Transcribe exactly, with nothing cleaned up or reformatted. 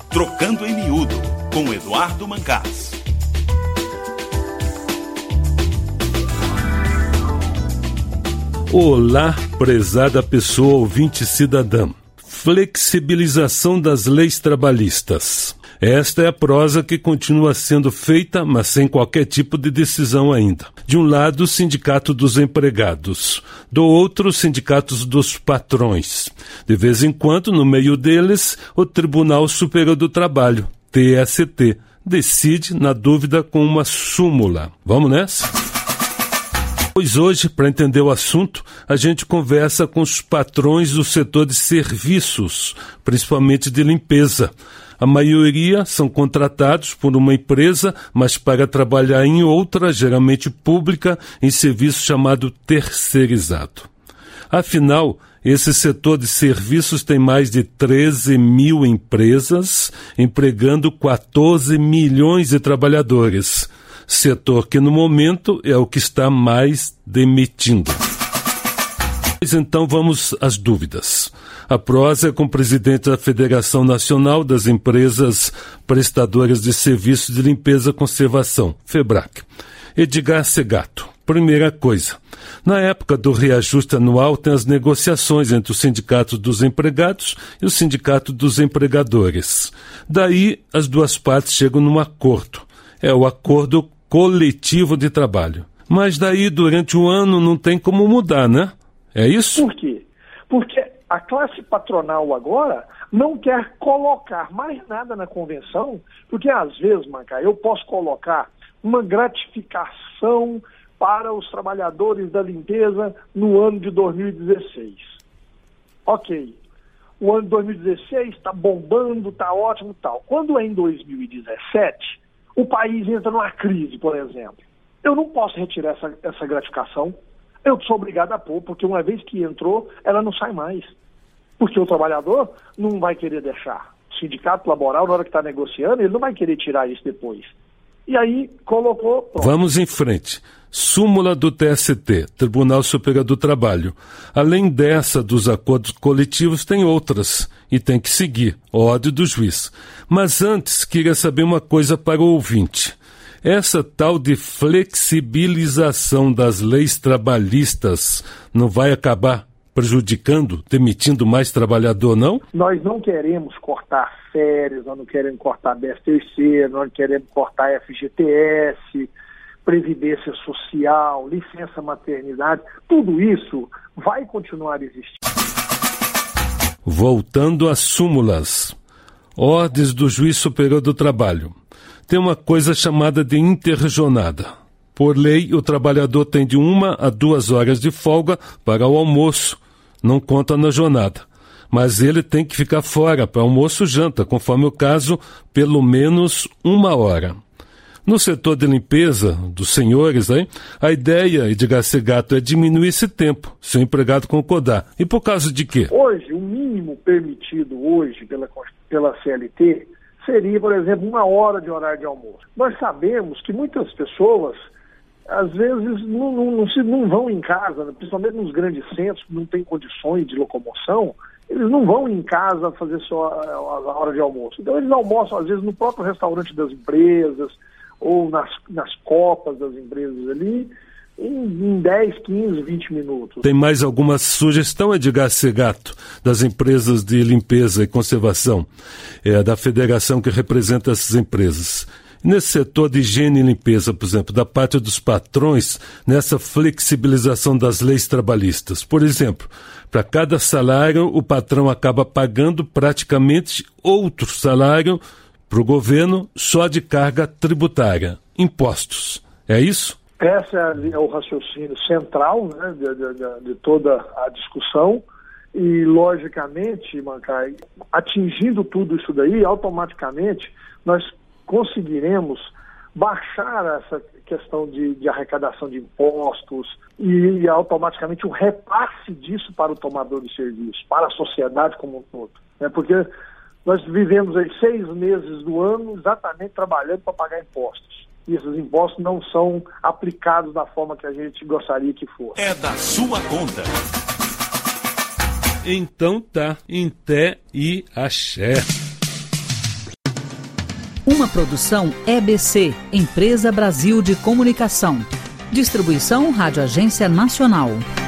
Trocando em Miúdo, com Eduardo Mancás. Olá, prezada pessoa ouvinte cidadã. Flexibilização das leis trabalhistas. Esta é a prosa que continua sendo feita, mas sem qualquer tipo de decisão ainda. De um lado, o Sindicato dos Empregados. Do outro, os sindicatos dos patrões. De vez em quando, no meio deles, o Tribunal Superior do Trabalho, T S T, decide, na dúvida, com uma súmula. Vamos nessa? Pois hoje, para entender o assunto, a gente conversa com os patrões do setor de serviços, principalmente de limpeza. A maioria são contratados por uma empresa, mas para trabalhar em outra, geralmente pública, em serviço chamado terceirizado. Afinal, esse setor de serviços tem mais de treze mil empresas, empregando quatorze milhões de trabalhadores. Setor que, no momento, é o que está mais demitindo. Pois então vamos às dúvidas. A prosa é com o presidente da Federação Nacional das Empresas Prestadoras de Serviços de Limpeza e Conservação, FEBRAC, Edgar Segato. Primeira coisa, na época do reajuste anual tem as negociações entre o Sindicato dos Empregados e o Sindicato dos Empregadores. Daí as duas partes chegam num acordo. É o acordo coletivo de trabalho. Mas daí durante o ano não tem como mudar, né? É isso? Por quê? Porque a classe patronal agora não quer colocar mais nada na convenção, porque às vezes, Mancá, eu posso colocar uma gratificação para os trabalhadores da limpeza no ano de dois mil e dezesseis. Ok, o ano de dois mil e dezesseis está bombando, está ótimo e tal. Quando é em dois mil e dezessete, o país entra numa crise, por exemplo. Eu não posso retirar essa, essa gratificação. Eu sou obrigado a pôr, porque uma vez que entrou, ela não sai mais. Porque o trabalhador não vai querer deixar. O sindicato laboral, na hora que está negociando, ele não vai querer tirar isso depois. E aí, colocou... Pronto. Vamos em frente. Súmula do T S T, Tribunal Superior do Trabalho. Além dessa dos acordos coletivos, tem outras. E tem que seguir. Ordem do juiz. Mas antes, queria saber uma coisa para o ouvinte. Essa tal de flexibilização das leis trabalhistas não vai acabar prejudicando, demitindo mais trabalhador, não? Nós não queremos cortar férias, nós não queremos cortar B S T C, nós não queremos cortar F G T S, Previdência Social, licença maternidade, tudo isso vai continuar existindo. Voltando às súmulas. Ordens do Juiz Superior do Trabalho. Tem uma coisa chamada de interjornada. Por lei, o trabalhador tem de uma a duas horas de folga para o almoço. Não conta na jornada. Mas ele tem que ficar fora para almoço e janta, conforme o caso, pelo menos uma hora. No setor de limpeza, dos senhores, aí, a ideia, Edgar Segato, é diminuir esse tempo, se o empregado concordar. E por causa de quê? Hoje, o mínimo permitido hoje pela, pela C L T seria, por exemplo, uma hora de horário de almoço. Nós sabemos que muitas pessoas, às vezes, não, não, não, se, não vão em casa, principalmente nos grandes centros, que não têm condições de locomoção, eles não vão em casa fazer só a, a hora de almoço. Então, eles almoçam, às vezes, no próprio restaurante das empresas, ou nas, nas copas das empresas ali, em, em dez, quinze, vinte minutos. Tem mais alguma sugestão, Edgar Segato, das empresas de limpeza e conservação, é, da federação que representa essas empresas? Nesse setor de higiene e limpeza, por exemplo, da parte dos patrões, nessa flexibilização das leis trabalhistas. Por exemplo, para cada salário, o patrão acaba pagando praticamente outro salário para o governo só de carga tributária, impostos. É isso? Esse é o raciocínio central, né, de, de, de toda a discussão e, logicamente, Mancai, atingindo tudo isso daí, automaticamente nós conseguiremos baixar essa questão de, de arrecadação de impostos e, e automaticamente o repasse disso para o tomador de serviço, para a sociedade como um todo. Né, porque nós vivemos aí seis meses do ano exatamente trabalhando para pagar impostos. E esses impostos não são aplicados da forma que a gente gostaria que fosse. É da sua conta. Então tá, em té e axé. Uma produção E B C, Empresa Brasil de Comunicação. Distribuição Rádio Agência Nacional.